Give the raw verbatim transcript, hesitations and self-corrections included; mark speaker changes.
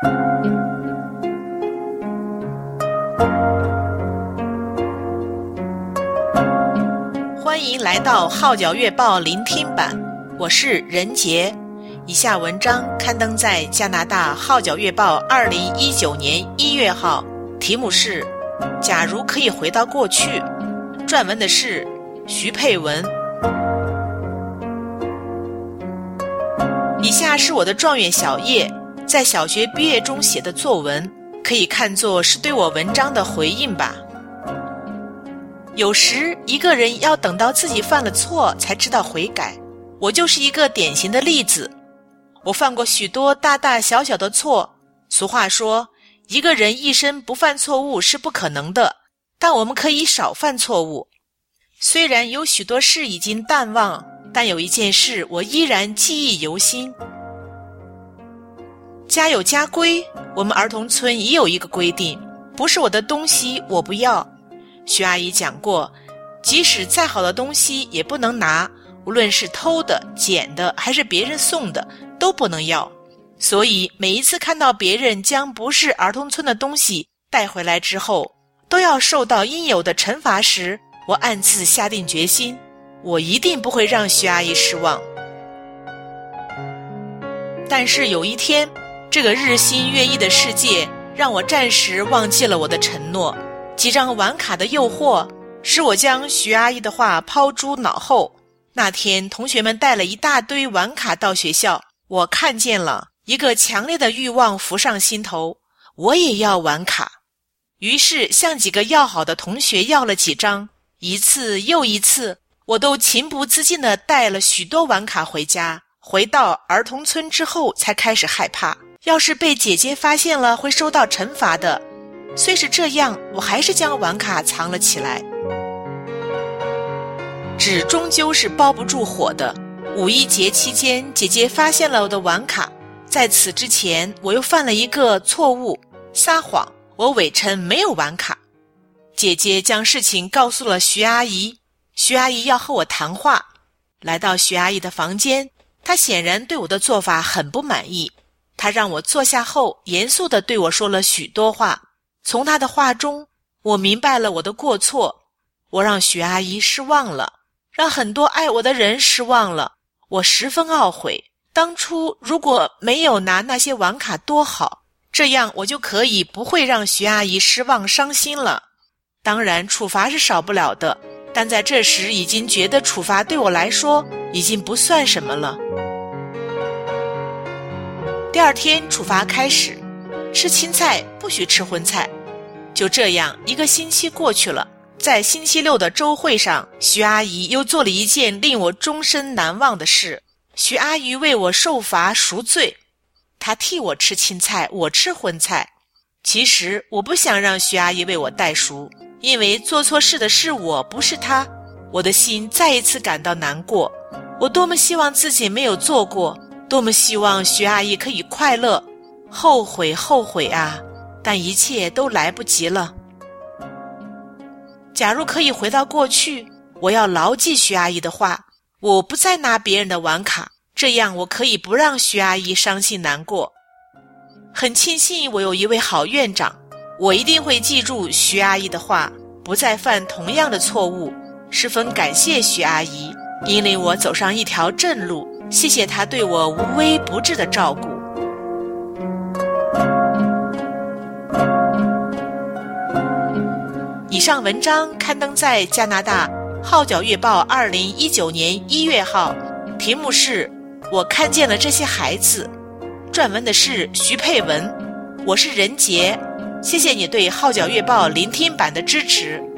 Speaker 1: 欢迎来到号角月报聆听版，我是任杰。以下文章刊登在加拿大号角月报二零一九年一月号，题目是假如可以回到过去，撰文的是徐佩文。以下是我的状元小叶在小学毕业中写的作文，可以看作是对我文章的回应吧。有时一个人要等到自己犯了错才知道悔改，我就是一个典型的例子。我犯过许多大大小小的错，俗话说一个人一生不犯错误是不可能的，但我们可以少犯错误。虽然有许多事已经淡忘，但有一件事我依然记忆犹新。家有家规，我们儿童村也有一个规定，不是我的东西我不要。徐阿姨讲过，即使再好的东西也不能拿，无论是偷的、捡的还是别人送的，都不能要。所以每一次看到别人将不是儿童村的东西带回来之后，都要受到应有的惩罚时，我暗自下定决心，我一定不会让徐阿姨失望。但是有一天，这个日新月异的世界让我暂时忘记了我的承诺。几张玩卡的诱惑使我将徐阿姨的话抛诸脑后。那天同学们带了一大堆玩卡到学校，我看见了，一个强烈的欲望浮上心头，我也要玩卡。于是向几个要好的同学要了几张，一次又一次，我都情不自禁地带了许多玩卡回家。回到儿童村之后才开始害怕，要是被姐姐发现了会受到惩罚的。虽是这样，我还是将玩卡藏了起来。纸终究是包不住火的。五一节期间，姐姐发现了我的玩卡。在此之前，我又犯了一个错误，撒谎。我伪称没有玩卡。姐姐将事情告诉了徐阿姨，徐阿姨要和我谈话。来到徐阿姨的房间，她显然对我的做法很不满意。她让我坐下后，严肃地对我说了许多话。从她的话中，我明白了我的过错。我让徐阿姨失望了，让很多爱我的人失望了。我十分懊悔，当初如果没有拿那些玩卡多好，这样我就可以不会让徐阿姨失望伤心了。当然处罚是少不了的，但在这时已经觉得处罚对我来说已经不算什么了。第二天处罚开始，吃青菜不许吃荤菜。就这样一个星期过去了，在星期六的周会上，徐阿姨又做了一件令我终身难忘的事。徐阿姨为我受罚赎罪，她替我吃青菜，我吃荤菜。其实我不想让徐阿姨为我代赎，因为做错事的是我，不是她。我的心再一次感到难过，我多么希望自己没有做过，多么希望徐阿姨可以快乐。后悔后悔啊，但一切都来不及了。假如可以回到过去，我要牢记徐阿姨的话，我不再拿别人的玩卡，这样我可以不让徐阿姨伤心难过。很庆幸我有一位好院长，我一定会记住徐阿姨的话，不再犯同样的错误。十分感谢徐阿姨，引领我走上一条正路，谢谢她对我无微不至的照顾。以上文章刊登在加拿大号角月报二零一九年一月号，题目是我看见了这些孩子，撰文的是徐佩文。我是任杰，谢谢你对号角月报聆听版的支持。